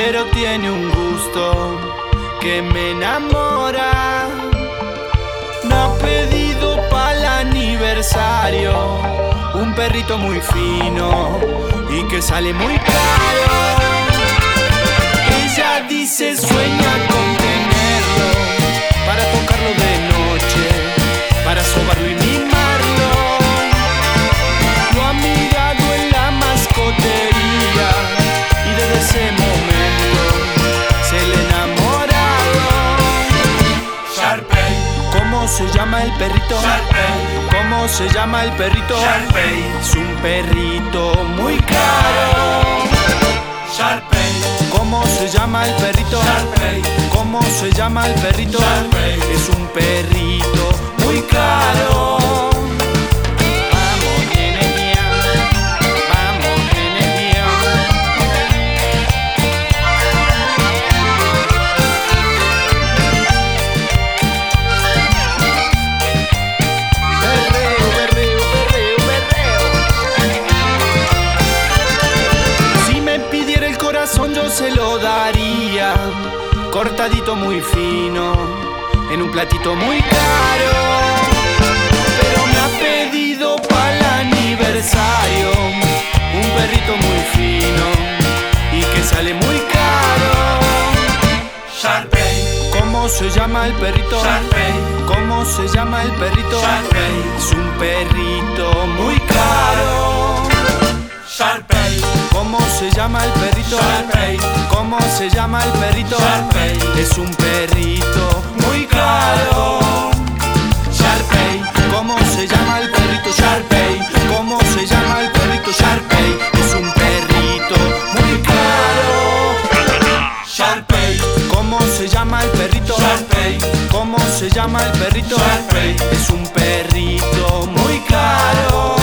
pero tiene un gusto que me enamora. Me ha pedido para el aniversario un perrito muy fino y que sale muy caro. Ella dice sueña con tenerlo para tocarlo de noche, para sobarlo y mimarlo. Lo ha mirado en la mascotería y desde ese momento se le ha enamorado. Sharpei. ¿Cómo se llama el perrito? Sharpei. ¿Cómo se llama el perrito? Sharpei. Es un perrito muy caro. Sharpei. ¿Cómo se llama el perrito? Sharpei. ¿Cómo se llama el perrito? Sharpei. Es un perrito muy caro. Vamos, nene mío. Vamos, nene mío. Berreo, berreo, berreo, berreo. Si me pidiera el corazón yo se lo daría, cortadito muy fino, en un platito muy caro. Pero me ha pedido para el aniversario un perrito muy fino y que sale muy caro. Sharpei. ¿Cómo se llama el perrito? Sharpei. ¿Cómo se llama el perrito? Sharpei. Es un perrito muy caro. Sharpei. ¿Cómo se llama el perrito? Sharpei. ¿Cómo se llama el perrito? Sharpei. Es un perrito muy caro. Sharpei. ¿Cómo se llama el perrito? Sharpei. ¿Cómo se llama el perrito? Sharpei. Es un perrito muy caro. Sharpei. ¿Cómo se llama el perrito? Sharpei. ¿Cómo se llama el perrito? Sharpei. Es un perrito muy caro.